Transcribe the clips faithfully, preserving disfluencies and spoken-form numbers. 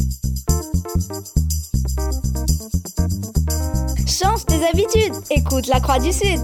Change tes habitudes, écoute la Croix du Sud.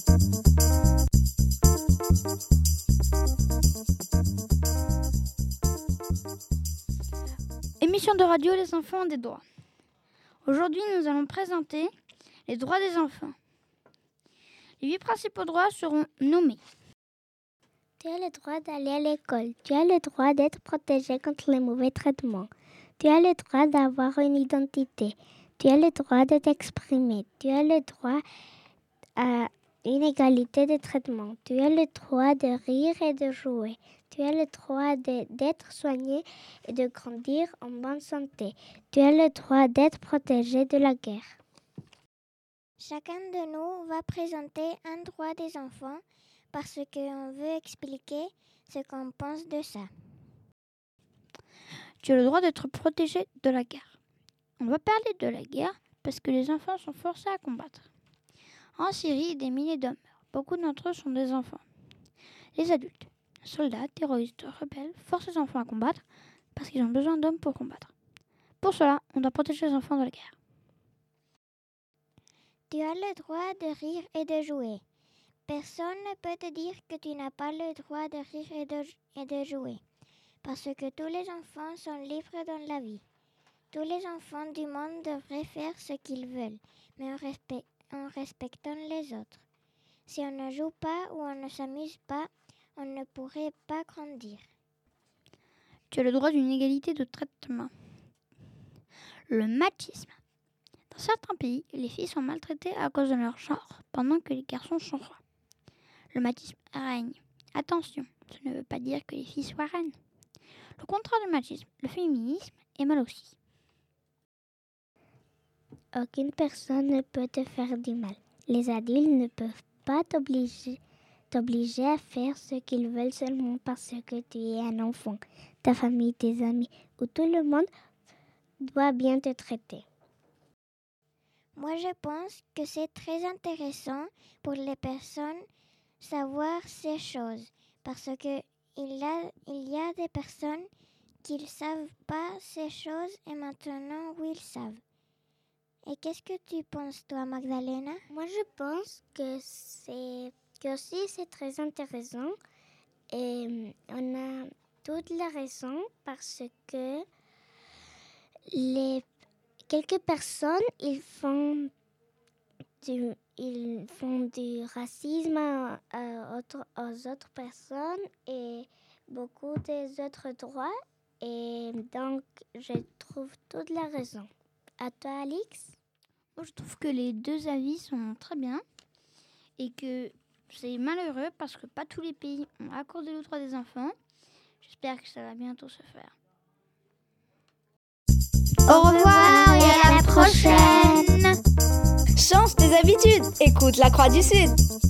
Émission de radio Les enfants ont des droits. Aujourd'hui, nous allons présenter les droits des enfants. Les huit principaux droits seront nommés. Tu as le droit d'aller à l'école. Tu as le droit d'être protégé contre les mauvais traitements. Tu as le droit d'avoir une identité. Tu as le droit de t'exprimer. Tu as le droit à une égalité de traitement. Tu as le droit de rire et de jouer. Tu as le droit de, d'être soigné et de grandir en bonne santé. Tu as le droit d'être protégé de la guerre. Chacun de nous va présenter un droit des enfants parce qu'on veut expliquer ce qu'on pense de ça. Tu as le droit d'être protégé de la guerre. On va parler de la guerre parce que les enfants sont forcés à combattre. En Syrie, des milliers d'hommes meurent. Beaucoup d'entre eux sont des enfants. Les adultes, soldats, terroristes, rebelles, forcent les enfants à combattre parce qu'ils ont besoin d'hommes pour combattre. Pour cela, on doit protéger les enfants de la guerre. Tu as le droit de rire et de jouer. Personne ne peut te dire que tu n'as pas le droit de rire et de, et de jouer, parce que tous les enfants sont libres dans la vie. Tous les enfants du monde devraient faire ce qu'ils veulent, mais en, respect, en respectant les autres. Si on ne joue pas ou on ne s'amuse pas, on ne pourrait pas grandir. Tu as le droit d'une égalité de traitement. Le machisme. Dans certains pays, les filles sont maltraitées à cause de leur genre, pendant que les garçons sont rois. Le machisme règne. Attention, ce ne veut pas dire que les filles soient reines. Le contraire du machisme, le féminisme, est mal aussi. Aucune personne ne peut te faire du mal. Les adultes ne peuvent pas t'obliger, t'obliger à faire ce qu'ils veulent seulement parce que tu es un enfant. Ta famille, tes amis ou tout le monde doit bien te traiter. Moi, je pense que c'est très intéressant pour les personnes savoir ces choses parce que il y a, il y a des personnes qui ne savent pas ces choses et maintenant, oui, ils savent. Et qu'est-ce que tu penses, toi, Magdalena? Moi, je pense que c'est que aussi c'est très intéressant et on a toute la raison parce que les quelques personnes ils font du ils font du racisme à, à autre, aux autres personnes et beaucoup des autres droits et donc je trouve toute la raison. À toi, Alix? Moi, je trouve que les deux avis sont très bien et que c'est malheureux parce que pas tous les pays ont accordé le droit des enfants. J'espère que ça va bientôt se faire. Au revoir et à la prochaine. Change tes habitudes, écoute la Croix du Sud.